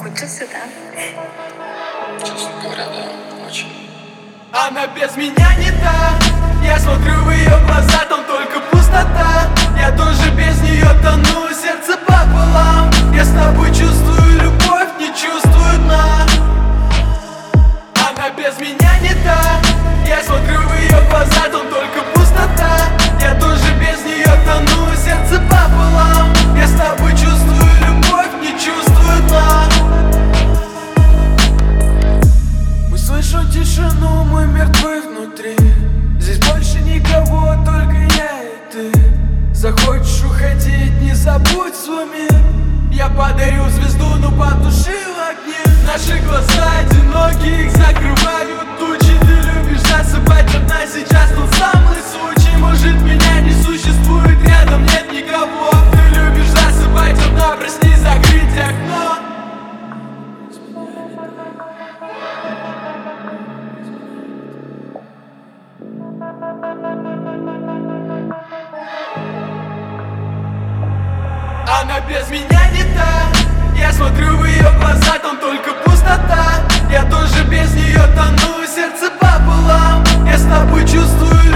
Соскучился, да? Честно говоря, да, очень. Она без меня не та. Я смотрю в ее глаза, там только пустота. Я тоже без нее тону, сердце пополам. Я с тобой чувствую любовь, не чувствую дна. Она без меня не та. Я смотрю в ее глаза, там только пустота. Я тоже без нее тону, сердце пополам. Я с тобой чувствую любовь, не чувствую дна. Мы слышим тишину, мы мертвы внутри. Здесь больше никого, только я и ты. Захочешь уходить, не забудь свой мир. Я подарю звезду, но потушил огни. Наши глаза одинокие, их закрывают тучи. Ты любишь засыпать одна сейчас, тот самый случай. Может, меня не существует, рядом нет никого. Ты любишь засыпать одна, проснись, закрыть окно. Она без меня не та. Я смотрю в ее глаза, там только пустота. Я тоже без нее тону, сердце пополам. Я с тобой чувствую